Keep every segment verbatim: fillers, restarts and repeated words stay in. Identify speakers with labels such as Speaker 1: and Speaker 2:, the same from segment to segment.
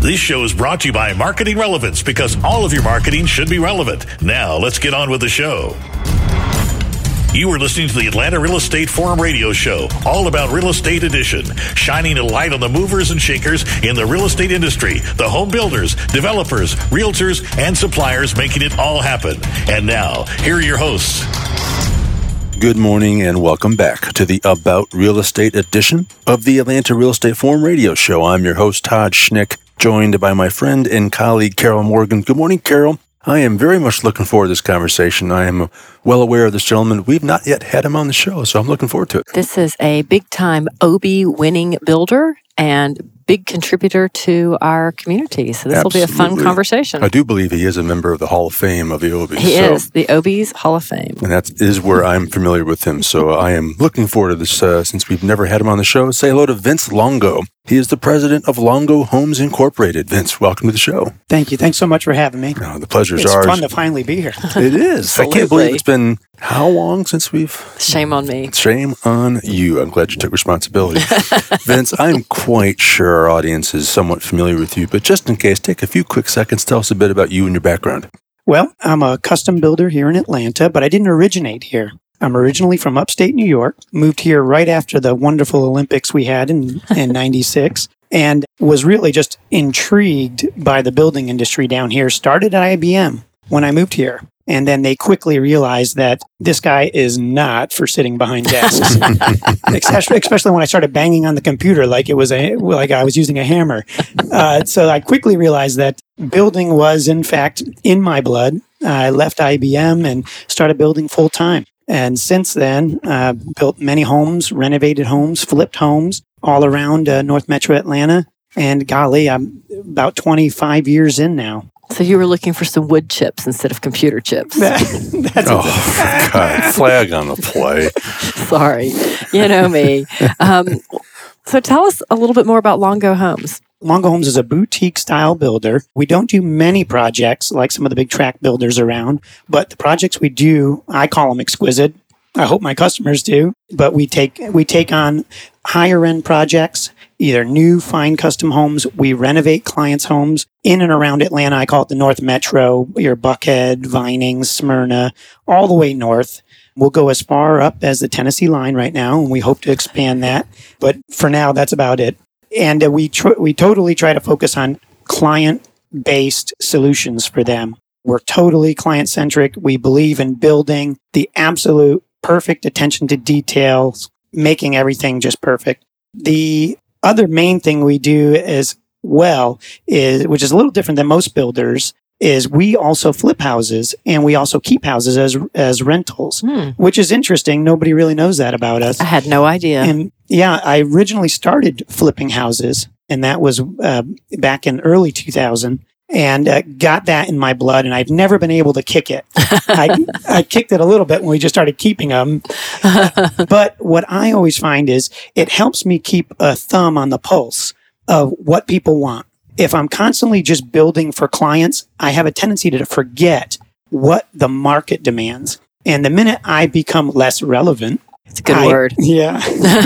Speaker 1: This show is brought to you by Marketing Relevance, because all of your marketing should be relevant. Now, let's get on with the show. You are listening to the Atlanta Real Estate Forum radio show, all about Real Estate Edition, shining a light on the movers and shakers in the real estate industry, the home builders, developers, realtors, and suppliers making it all happen. And now, here are your hosts.
Speaker 2: Good morning and welcome back to the About Real Estate edition of the Atlanta Real Estate Forum radio show. I'm your host, Todd Schnick, joined by my friend and colleague, Carol Morgan. Good morning, Carol. I am very much looking forward to this conversation. I am well aware of this gentleman. We've not yet had him on the show, so I'm looking forward to it.
Speaker 3: This is a big-time O B winning builder and big contributor to our community. So this
Speaker 2: Absolutely.
Speaker 3: will be a fun conversation.
Speaker 2: I do believe he is a member of the Hall of Fame of the O B.
Speaker 3: He
Speaker 2: so,
Speaker 3: is, the O B's Hall of Fame.
Speaker 2: And that is where I'm familiar with him. So I am looking forward to this uh, since we've never had him on the show. Say hello to Vince Longo. He is the president of Longo Homes Incorporated. Vince, welcome to the show.
Speaker 4: Thank you. Thanks so much for having me.
Speaker 2: Oh, the pleasure's
Speaker 4: it's
Speaker 2: ours.
Speaker 4: It's fun to finally be here.
Speaker 2: It is. I can't believe it's been how long since we've...
Speaker 3: Shame on me.
Speaker 2: Shame on you. I'm glad you took responsibility. Vince, I'm quite sure our audience is somewhat familiar with you, but just in case, take a few quick seconds. Tell us a bit about you and your background.
Speaker 4: Well, I'm a custom builder here in Atlanta, but I didn't originate here. I'm originally from upstate New York, moved here right after the wonderful Olympics we had in, in ninety-six, and was really just intrigued by the building industry down here. Started at I B M when I moved here. And then they quickly realized that this guy is not for sitting behind desks, especially, especially when I started banging on the computer like it was a like I was using a hammer. Uh, so I quickly realized that building was, in fact, in my blood. I left I B M and started building full time. And since then, uh, built many homes, renovated homes, flipped homes all around uh, North Metro Atlanta. And golly, I'm about twenty-five years in now.
Speaker 3: So you were looking for some wood chips instead of computer chips.
Speaker 4: That's
Speaker 2: oh, for God, flag on the play.
Speaker 3: Sorry. You know me. Um, so tell us a little bit more about Longo Homes.
Speaker 4: Longo Homes is a boutique style builder. We don't do many projects like some of the big tract builders around, but the projects we do, I call them exquisite. I hope my customers do, but we take we take on higher end projects, either new, fine custom homes. We renovate clients' homes in and around Atlanta. I call it the North Metro, your Buckhead, Vining, Smyrna, all the way north. We'll go as far up as the Tennessee line right now, and we hope to expand that. But for now, that's about it. And uh, we tr- we totally try to focus on client-based solutions for them. We're totally client-centric. We believe in building the absolute perfect attention to details, making everything just perfect. The other main thing we do as well is, which is a little different than most builders, is we also flip houses and we also keep houses as as rentals, hmm. which is interesting. Nobody really knows that about us.
Speaker 3: I had no idea.
Speaker 4: And yeah, I originally started flipping houses, and that was uh, back in early two thousand. And uh, got that in my blood, and I've never been able to kick it. I, I kicked it a little bit when we just started keeping them. But what I always find is it helps me keep a thumb on the pulse of what people want. If I'm constantly just building for clients, I have a tendency to forget what the market demands. And the minute I become less relevant...
Speaker 3: It's a good
Speaker 4: I,
Speaker 3: word.
Speaker 4: Yeah.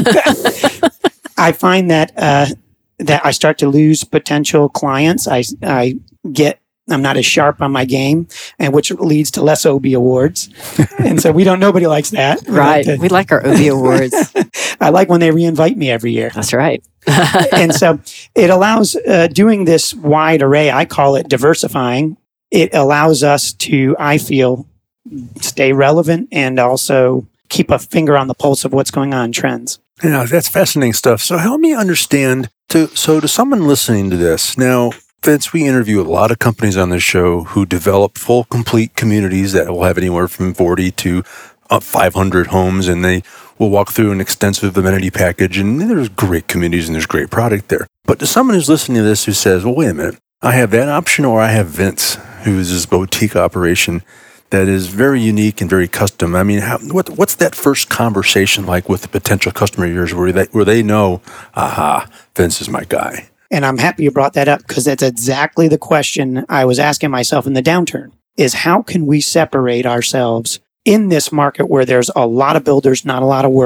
Speaker 4: I find that... Uh, that I start to lose potential clients. I, I get, I'm not as sharp on my game, and which leads to less O B awards. And so we don't, nobody likes that. We
Speaker 3: right.
Speaker 4: Like to,
Speaker 3: we like our O B awards.
Speaker 4: I like when they reinvite me every year.
Speaker 3: That's right.
Speaker 4: And so it allows uh, doing this wide array. I call it diversifying. It allows us to, I feel, stay relevant and also keep a finger on the pulse of what's going on in trends.
Speaker 2: Yeah, that's fascinating stuff. So help me understand, to, so to someone listening to this, now, Vince, we interview a lot of companies on this show who develop full, complete communities that will have anywhere from forty to five hundred homes, and they will walk through an extensive amenity package, and there's great communities and there's great product there. But to someone who's listening to this who says, well, wait a minute, I have that option, or I have Vince, who's this boutique operation that is very unique and very custom. I mean, how, what, what's that first conversation like with the potential customer of yours where they, where they know, aha, Vince is my guy?
Speaker 4: And I'm happy you brought that up, because that's exactly the question I was asking myself in the downturn, is how can we separate ourselves in this market where there's a lot of builders, not a lot of work,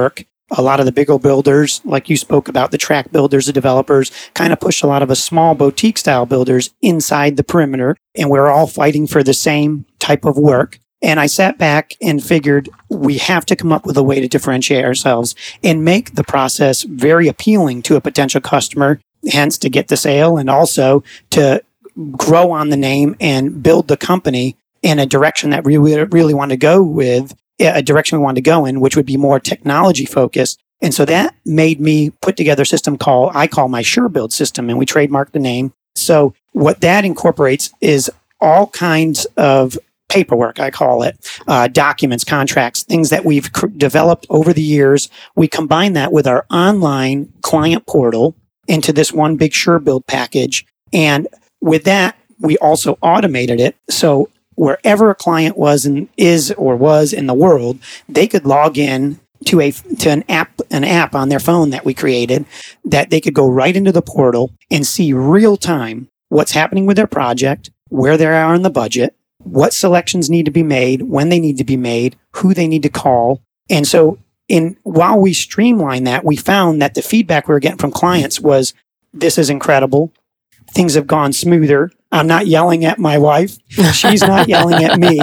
Speaker 4: A lot of the bigger builders, like you spoke about, the track builders, the developers, kind of pushed a lot of us small boutique style builders inside the perimeter. And we're all fighting for the same type of work. And I sat back and figured we have to come up with a way to differentiate ourselves and make the process very appealing to a potential customer, hence to get the sale and also to grow on the name and build the company in a direction that we really want to go with. A direction we wanted to go in, which would be more technology focused. And so that made me put together a system called, I call my SureBuild system, and we trademarked the name. So what that incorporates is all kinds of paperwork, I call it, uh, documents, contracts, things that we've cr- developed over the years. We combine that with our online client portal into this one big SureBuild package. And with that, we also automated it. So wherever a client was and is or was in the world, they could log in to a to an app an app on their phone that we created that they could go right into the portal and see real time what's happening with their project, where they are in the budget, what selections need to be made, when they need to be made, who they need to call. And so in while we streamline that, we found that the feedback we were getting from clients was, this is incredible. Things have gone smoother. I'm not yelling at my wife. She's not yelling at me.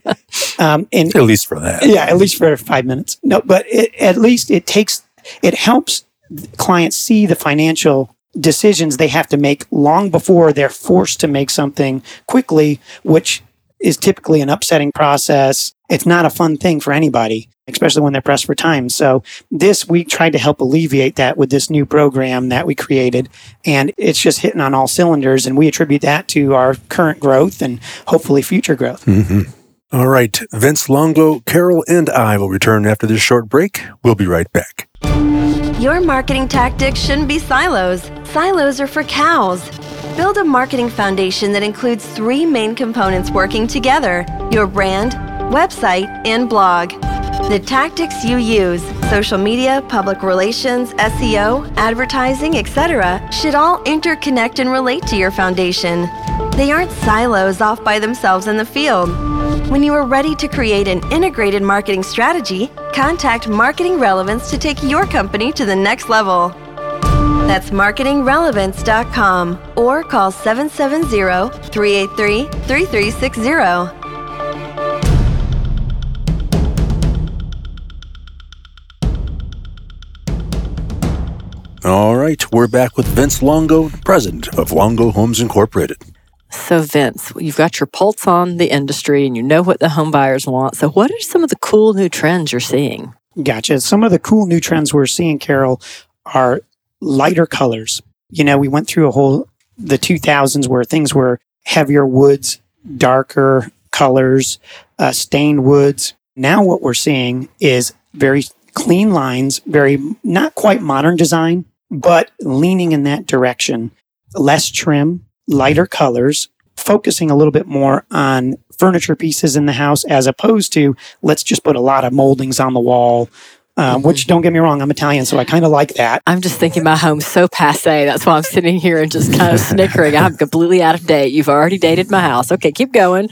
Speaker 4: Um, and
Speaker 2: At least for that.
Speaker 4: Yeah, at least for five minutes. No, but it, at least it takes, it helps clients see the financial decisions they have to make long before they're forced to make something quickly, which is typically an upsetting process. It's not a fun thing for anybody, especially when they're pressed for time. So this, we tried to help alleviate that with this new program that we created. And it's just hitting on all cylinders. And we attribute that to our current growth and hopefully future growth.
Speaker 2: Mm-hmm. All right. Vince Longo, Carol, and I will return after this short break. We'll be right back.
Speaker 5: Your marketing tactics shouldn't be silos. Silos are for cows. Build a marketing foundation that includes three main components working together: your brand, website, and blog. The tactics you use, social media, public relations, S E O, advertising, et cetera, should all interconnect and relate to your foundation. They aren't silos off by themselves in the field. When you are ready to create an integrated marketing strategy, contact Marketing Relevance to take your company to the next level. That's marketing relevance dot com or call seven seven zero, three eight three, three three six zero.
Speaker 2: All right, we're back with Vince Longo, president of Longo Homes Incorporated.
Speaker 3: So, Vince, you've got your pulse on the industry and you know what the home buyers want. So, what are some of the cool new trends you're seeing?
Speaker 4: Gotcha. Some of the cool new trends we're seeing, Carol, are lighter colors. You know, we went through a whole, the two thousands where things were heavier woods, darker colors, uh, stained woods. Now what we're seeing is very clean lines, very not quite modern design, but leaning in that direction. Less trim, lighter colors, focusing a little bit more on furniture pieces in the house as opposed to let's just put a lot of moldings on the wall, uh, mm-hmm. which don't get me wrong, I'm Italian, so I kind of like that.
Speaker 3: I'm just thinking my home's so passé. That's why I'm sitting here and just kind of snickering. I'm completely out of date. You've already dated my house. Okay, keep going.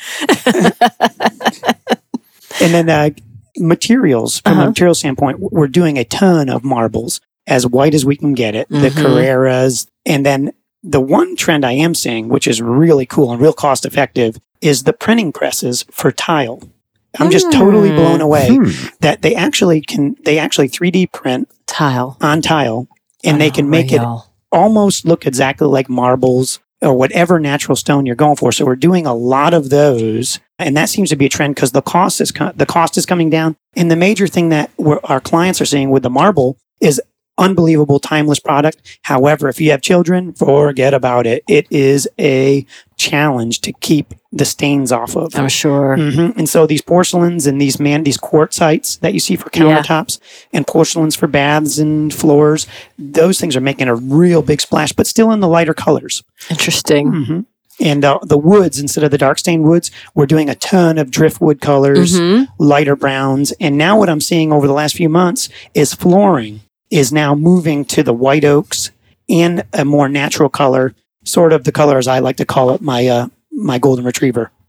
Speaker 4: And then uh, materials, from
Speaker 3: uh-huh.
Speaker 4: a material standpoint, we're doing a ton of marbles, as white as we can get it,
Speaker 3: Mm-hmm.
Speaker 4: the Carreras. And then the one trend I am seeing, which is really cool and real cost effective, is the printing presses for tile. I'm just totally blown away
Speaker 2: Hmm.
Speaker 4: that they actually can, they actually three D print
Speaker 3: Tile.
Speaker 4: on tile and they can make it
Speaker 3: Unreal.
Speaker 4: almost look exactly like marbles or whatever natural stone you're going for. So we're doing a lot of those. And that seems to be a trend because the cost is co- the cost is coming down. And the major thing that we're, our clients are seeing with the marble is unbelievable timeless product. However, if you have children, forget about it. It is a challenge to keep the stains off of.
Speaker 3: I'm sure.
Speaker 4: Mm-hmm. And so these porcelains and these man these quartzites that you see for
Speaker 3: Yeah.
Speaker 4: countertops and porcelains for baths and floors, those things are making a real big splash, but still in the lighter colors.
Speaker 3: Interesting.
Speaker 4: Mm-hmm. And uh, the woods, instead of the dark stained woods, we're doing a ton of driftwood colors,
Speaker 3: Mhm.
Speaker 4: lighter browns. And now what I'm seeing over the last few months is flooring is now moving to the white oaks in a more natural color, sort of the color as I like to call it, my uh, my golden retriever.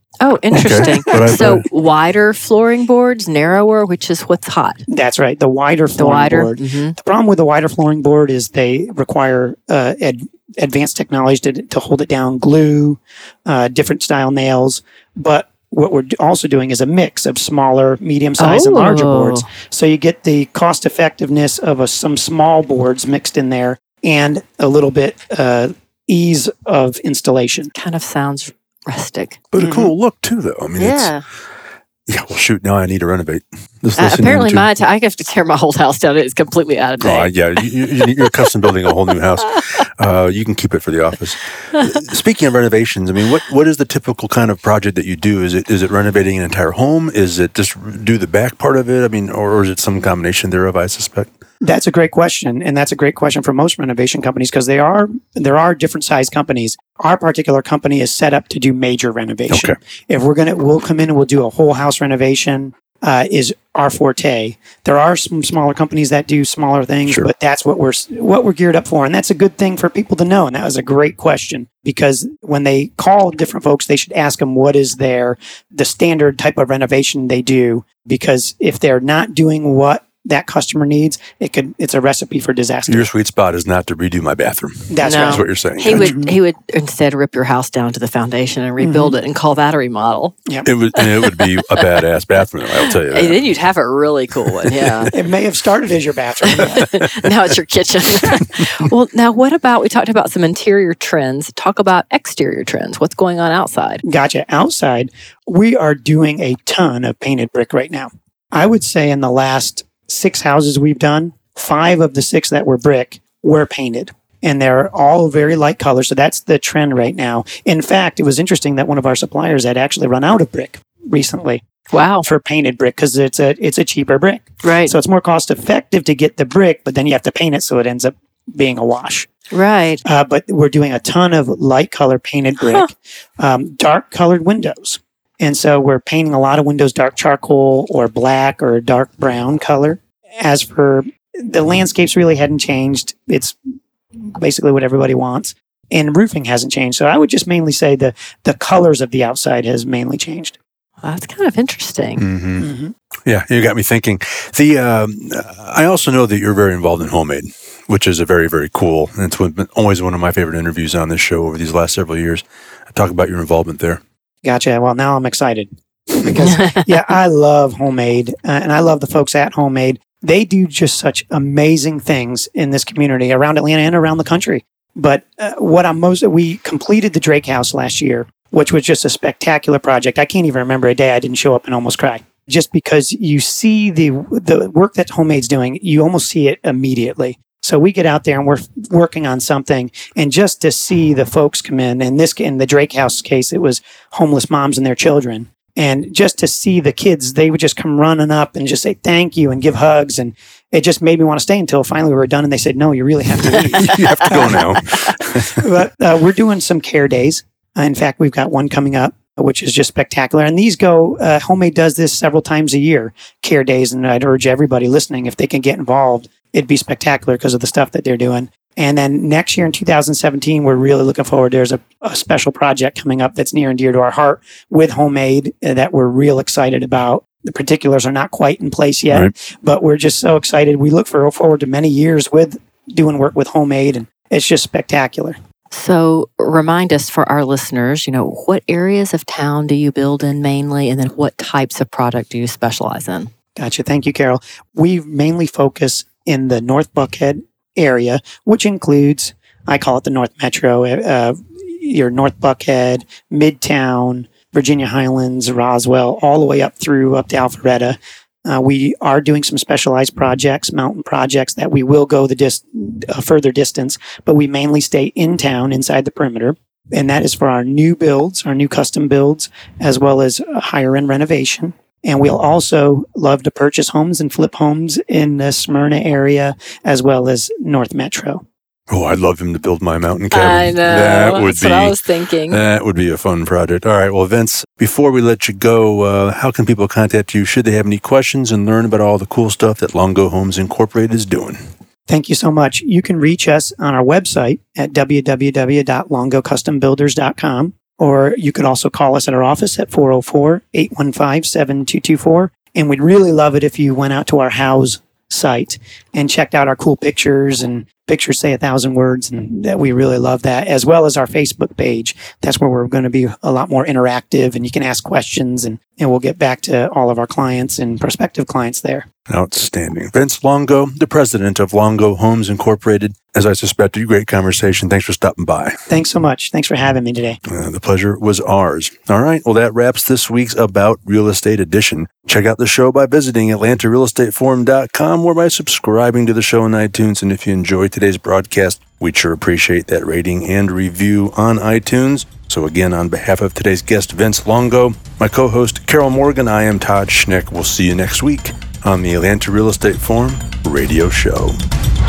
Speaker 3: Oh, interesting.
Speaker 2: Okay.
Speaker 3: So wider flooring boards, narrower, which is what's hot.
Speaker 4: That's right. The wider
Speaker 3: The
Speaker 4: flooring
Speaker 3: wider.
Speaker 4: board.
Speaker 3: Mhm.
Speaker 4: The problem with the wider flooring board is they require uh, ad- advanced technology to, to hold it down, glue, uh, different style nails. But what we're also doing is a mix of smaller, medium size, and larger
Speaker 3: Oh.
Speaker 4: boards. So you get the cost effectiveness of a, some small boards mixed in there and a little bit uh, ease of installation.
Speaker 3: Kind of sounds rustic.
Speaker 2: But a cool look too, though. I mean,
Speaker 3: Yeah.
Speaker 2: it's, yeah. Well, shoot, now I need to renovate. Just
Speaker 3: Uh,
Speaker 2: listening
Speaker 3: apparently,
Speaker 2: to-
Speaker 3: my t- I have to tear my whole house down. It's completely out of
Speaker 2: Oh,
Speaker 3: date.
Speaker 2: yeah, you, you, you're custom building a whole new house. Uh, you can keep it for the office. Speaking of renovations, I mean, what, what is the typical kind of project that you do? Is it is it renovating an entire home? Is it just do the back part of it? I mean, or, or is it some combination thereof? I suspect.
Speaker 4: That's a great question, and that's a great question for most renovation companies because they are there are different size companies. Our particular company is set up to do major renovation.
Speaker 2: Okay.
Speaker 4: If we're gonna, we'll come in and we'll do a whole house renovation. Uh, is our forte. There are some smaller companies that do smaller things,
Speaker 2: Sure.
Speaker 4: but that's what we're what we're geared up for, and that's a good thing for people to know. And that was a great question because when they call different folks, they should ask them what is their the standard type of renovation they do. Because if they're not doing what that customer needs, it could it's a recipe for disaster.
Speaker 2: Your sweet spot is not to redo my bathroom.
Speaker 4: That's
Speaker 3: No.
Speaker 4: right.
Speaker 2: That's what you're saying.
Speaker 3: He would he would instead rip your house down to the foundation and rebuild it and call that a remodel.
Speaker 2: It would, and it would be a badass bathroom. I'll tell you
Speaker 3: And
Speaker 2: that.
Speaker 3: then you'd have a really cool one. Yeah.
Speaker 4: It may have started as your bathroom.
Speaker 3: Now it's your kitchen. Well, now what about, we talked about some interior trends. Talk about exterior trends. What's going on outside?
Speaker 4: Gotcha. Outside, we are doing a ton of painted brick right now. I would say in the last six houses we've done, five of the six that were brick were painted. And they're all very light colors. So that's the trend right now. In fact, it was interesting that one of our suppliers had actually run out of brick recently
Speaker 3: Wow.
Speaker 4: for painted brick because it's a it's a cheaper brick.
Speaker 3: Right.
Speaker 4: So it's more cost effective to get the brick, but then you have to paint it so it ends up being a wash.
Speaker 3: Right.
Speaker 4: Uh, but we're doing a ton of light color painted brick,
Speaker 3: Huh.
Speaker 4: um, dark colored windows. And so we're painting a lot of windows dark charcoal or black or dark brown color. As for the landscapes, really hadn't changed. It's basically what everybody wants. And roofing hasn't changed. So I would just mainly say the, the colors of the outside has mainly changed.
Speaker 3: Well, that's kind of interesting.
Speaker 2: hmm
Speaker 4: Mm-hmm.
Speaker 2: Yeah, you got me thinking. The um, I also know that you're very involved in homemade, which is a very, very cool. And it's been always one of my favorite interviews on this show over these last several years. Talk about your involvement there.
Speaker 4: Gotcha. Well, now I'm excited because, yeah, I love homemade uh, and I love the folks at Homemade. They do just such amazing things in this community around Atlanta and around the country. But uh, what I'm most, we completed the Drake House last year, which was just a spectacular project. I can't even remember a day I didn't show up and almost cry. Just because you see the the work that Homemade's doing, you almost see it immediately. So we get out there and we're working on something, and just to see the folks come in, and this in the Drake House case, it was homeless moms and their children, and just to see the kids, they would just come running up and just say thank you and give hugs, and it just made me want to stay until finally we were done, and they said, "No, you really have to leave."
Speaker 2: You have to go now.
Speaker 4: But uh, we're doing some care days. Uh, in fact, we've got one coming up, which is just spectacular. And these go, uh, Homemade does this several times a year, care days. And I'd urge everybody listening, if they can get involved, it'd be spectacular because of the stuff that they're doing. And then next year in two thousand seventeen, we're really looking forward. There's a, a special project coming up that's near and dear to our heart with Homemade uh, that we're real excited about. The particulars are not quite in place yet,
Speaker 2: Right.
Speaker 4: but we're just so excited. We look for, forward to many years with doing work with Homemade, and it's just spectacular.
Speaker 3: So remind us for our listeners, you know, what areas of town do you build in mainly, and then what types of product do you specialize in?
Speaker 4: Gotcha. Thank you, Carol. We mainly focus in the North Buckhead area, which includes, I call it the North Metro, uh, your North Buckhead, Midtown, Virginia Highlands, Roswell, all the way up through up to Alpharetta. Uh, we are doing some specialized projects, mountain projects that we will go the dis- a further distance, but we mainly stay in town inside the perimeter. And that is for our new builds, our new custom builds, as well as higher end renovation. And we'll also love to purchase homes and flip homes in the Smyrna area, as well as North Metro.
Speaker 2: Oh, I'd love him to build my mountain cabin.
Speaker 3: I know.
Speaker 2: That would
Speaker 3: That's
Speaker 2: be.
Speaker 3: what I was thinking.
Speaker 2: That would be a fun project. All right. Well, Vince, before we let you go, uh, how can people contact you should they have any questions and learn about all the cool stuff that Longo Homes Incorporated is doing?
Speaker 4: Thank you so much. You can reach us on our website at w w w dot longo custom builders dot com. or you could also call us at our office at four oh four, eight one five, seven two two four. And we'd really love it if you went out to our Houzz site and checked out our cool pictures, and pictures say a thousand words, and that we really love that, as well as our Facebook page. That's where we're going to be a lot more interactive, and you can ask questions, and, and we'll get back to all of our clients and prospective clients there.
Speaker 2: Outstanding. Vince Longo, the president of Longo Homes Incorporated. As I suspected, great conversation. Thanks for stopping by.
Speaker 4: Thanks so much. Thanks for having me today.
Speaker 2: Uh, the pleasure was ours. All right. Well, that wraps this week's About Real Estate edition. Check out the show by visiting Atlanta Real Estate Forum dot com or by subscribing to the show on iTunes. And if you enjoyed today's broadcast, we'd sure appreciate that rating and review on iTunes. So again, on behalf of today's guest, Vince Longo, my co-host, Carol Morgan, I am Todd Schnick. We'll see you next week on the Atlanta Real Estate Forum radio show.